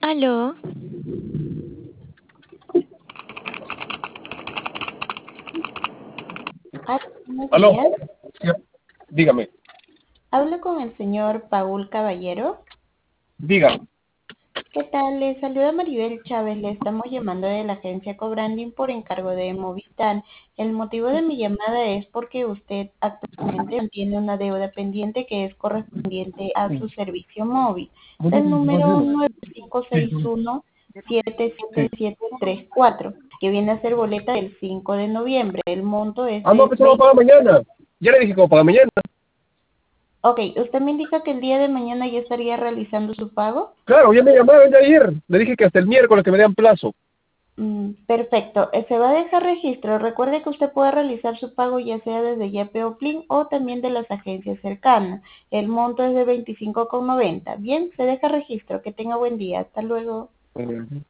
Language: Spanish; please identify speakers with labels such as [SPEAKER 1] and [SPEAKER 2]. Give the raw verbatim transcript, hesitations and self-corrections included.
[SPEAKER 1] Aló,
[SPEAKER 2] Ah, buenos
[SPEAKER 3] Aló,
[SPEAKER 2] días.
[SPEAKER 3] sí, dígame,
[SPEAKER 2] Hablo con el señor Paul Caballero.
[SPEAKER 3] dígame.
[SPEAKER 2] ¿Qué tal? Le saluda Maribel Chávez. Le estamos llamando de la agencia Cobranding por encargo de Movistar. El motivo de mi llamada es porque usted actualmente tiene una deuda pendiente que es correspondiente a su servicio móvil. Del número nueve cinco seis uno siete siete siete tres cuatro, que viene a ser boleta del cinco de noviembre. El monto es
[SPEAKER 3] Ah, no,
[SPEAKER 2] de
[SPEAKER 3] pensaba
[SPEAKER 2] veinte.
[SPEAKER 3] para mañana. Ya le dije como para mañana.
[SPEAKER 2] Ok, usted me indica que el día de mañana ya estaría realizando su pago.
[SPEAKER 3] Claro, ya me llamaron de ayer. Le dije que hasta el miércoles que me dan plazo.
[SPEAKER 2] Mm, perfecto. Eh, se va a dejar registro. Recuerde que usted puede realizar su pago ya sea desde Yape o Plin o también de las agencias cercanas. El monto es de veinticinco con noventa. Bien, se deja registro. Que tenga buen día. Hasta luego.
[SPEAKER 3] Ujú.